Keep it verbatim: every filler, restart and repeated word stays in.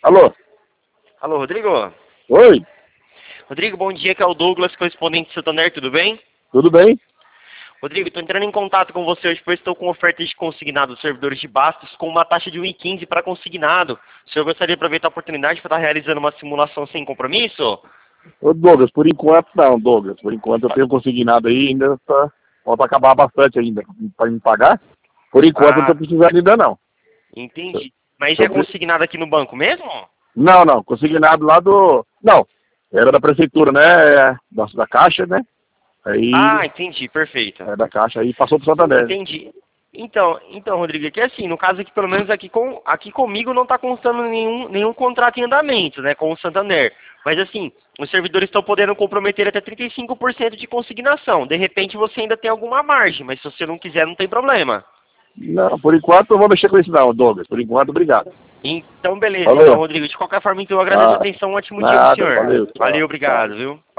Alô? Alô, Rodrigo? Oi? Rodrigo, bom dia, que é o Douglas, correspondente de Santander, tudo bem? Tudo bem? Rodrigo, estou entrando em contato com você hoje, pois estou com ofertas de consignado dos servidores de Bastos com uma taxa de um e quinze para consignado. O senhor gostaria de aproveitar a oportunidade para estar realizando uma simulação sem compromisso? Ô Douglas, por enquanto não, Douglas. Por enquanto eu tenho consignado aí, ainda tá, falta acabar bastante ainda para me pagar. Por enquanto eu não Ah, tô precisando ainda não. entendi. Mas já Tô é pre- consignado aqui no banco mesmo? Não, não, consignado lá do... Não, era da prefeitura, né? Da, da Caixa, né? Aí, Ah, entendi, perfeito. é da Caixa, aí passou pro Santander. Entendi. Então, então, Rodrigo, aqui assim, no caso aqui, pelo menos aqui, com, aqui comigo não está constando nenhum, nenhum contrato em andamento, né, com o Santander. Mas assim, os servidores estão podendo comprometer até trinta e cinco por cento de consignação. De repente você ainda tem alguma margem, mas se você não quiser, não tem problema. Não, por enquanto eu não vou mexer com isso não, Douglas. Por enquanto, obrigado. Então, beleza, então, Valeu. Rodrigo. De qualquer forma, então, eu agradeço a Ah, atenção. Um ótimo dia pro nada, senhor. valeu, tchau, Valeu, tchau. obrigado, viu?